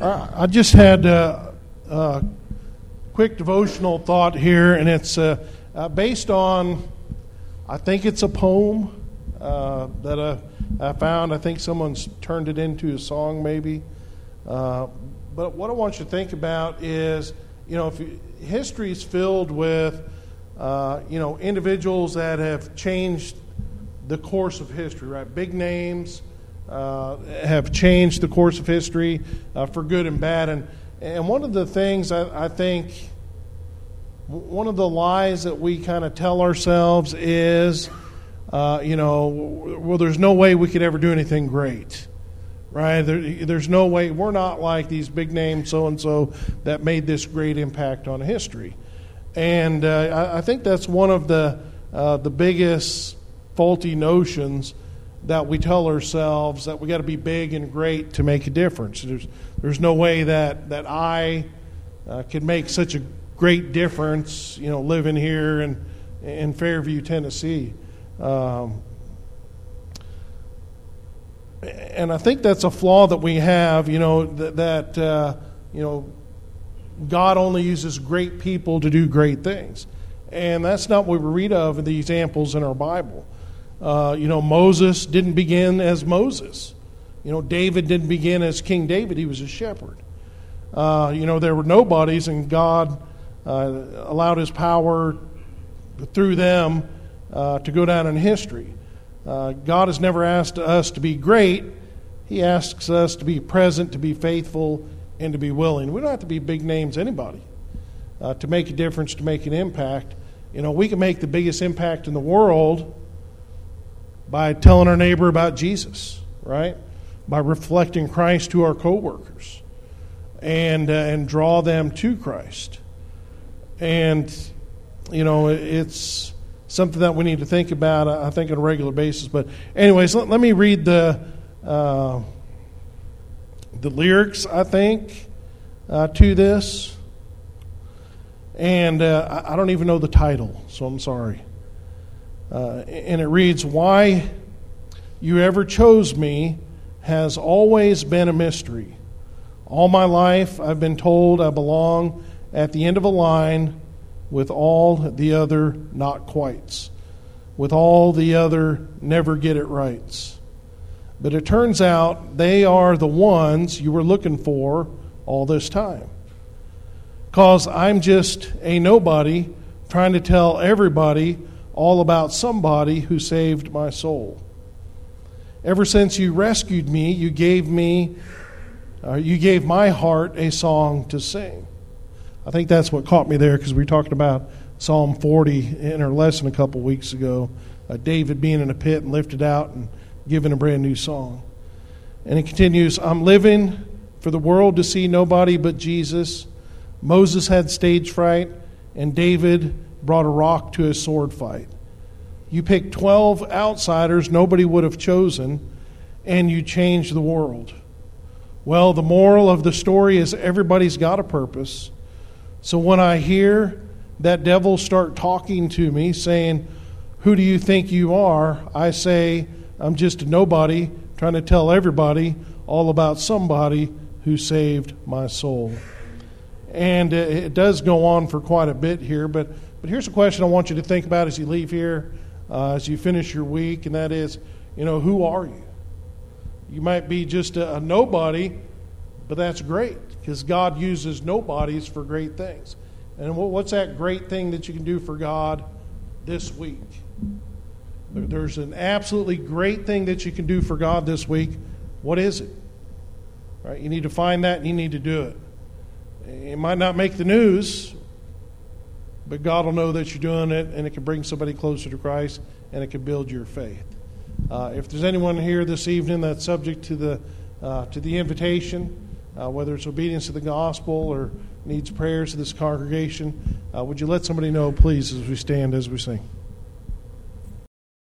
I just had a quick devotional thought here, and it's based on, I think it's a poem that I found. I think someone's turned it into a song maybe. But what I want you to think about is, history is filled with, individuals that have changed the course of history, right? Big names have changed the course of history for good and bad. And one of the things I think, one of the lies that we kind of tell ourselves is, well, there's no way we could ever do anything great, right? There's no way. We're not like these big names so-and-so that made this great impact on history. And I think that's one of the biggest faulty notions that we tell ourselves, that we got to be big and great to make a difference. There's no way that I could make such a great difference, living here in Fairview, Tennessee. And I think that's a flaw that we have, that God only uses great people to do great things. And that's not what we read of in the examples in our Bible. Moses didn't begin as Moses. David didn't begin as King David. He was a shepherd. There were nobodies, and God allowed His power through them to go down in history. God has never asked us to be great. He asks us to be present, to be faithful, and to be willing. We don't have to be big names, anybody, to make a difference, to make an impact. We can make the biggest impact in the world by telling our neighbor about Jesus, right? By reflecting Christ to our coworkers, and draw them to Christ. And it's something that we need to think about, I think, on a regular basis. But anyways, let me read the lyrics, I think, to this. And I don't even know the title, so I'm sorry. And it reads, "Why you ever chose me has always been a mystery. All my life I've been told I belong at the end of a line with all the other not quites, with all the other never get it rights. But it turns out they are the ones you were looking for all this time. 'Cause I'm just a nobody trying to tell everybody all about somebody who saved my soul. Ever since you rescued me, you gave my heart a song to sing." I think that's what caught me there, because we talked about Psalm 40 in our lesson a couple weeks ago. David being in a pit and lifted out and given a brand new song. And it continues, "I'm living for the world to see nobody but Jesus. Moses had stage fright, and David brought a rock to a sword fight. You picked 12 outsiders nobody would have chosen, and you changed the world. Well, the moral of the story is everybody's got a purpose. So when I hear that devil start talking to me, saying, 'Who do you think you are?' I say, 'I'm just a nobody trying to tell everybody all about somebody who saved my soul.'" And it does go on for quite a bit here, but here's a question I want you to think about as you leave here, as you finish your week, and that is, who are you? You might be just a nobody, but that's great, because God uses nobodies for great things. And what's that great thing that you can do for God this week? There's an absolutely great thing that you can do for God this week. What is it? Right? You need to find that, and you need to do it. It might not make the news, but God will know that you're doing it, and it can bring somebody closer to Christ, and it can build your faith. If there's anyone here this evening that's subject to the invitation, whether it's obedience to the gospel or needs prayers of this congregation, would you let somebody know, please, as we stand, as we sing?